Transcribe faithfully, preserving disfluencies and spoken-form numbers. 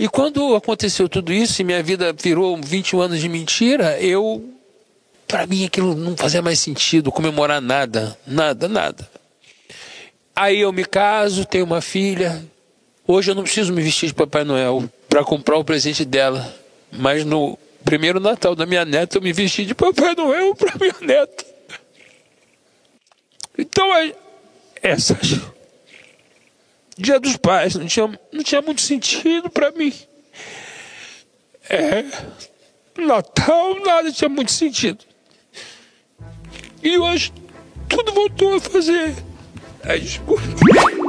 E quando aconteceu tudo isso e minha vida virou vinte e um anos de mentira, eu, para mim aquilo não fazia mais sentido, comemorar nada, nada, nada. Aí eu me caso, tenho uma filha. Hoje eu não preciso me vestir de Papai Noel para comprar o presente dela. Mas no primeiro Natal da minha neta eu me vesti de Papai Noel para minha neta. Então, é, essas... Dia dos Pais não tinha, não tinha muito sentido para mim. É, Natal, nada tinha muito sentido. E hoje tudo voltou a fazer. Ai, desculpa.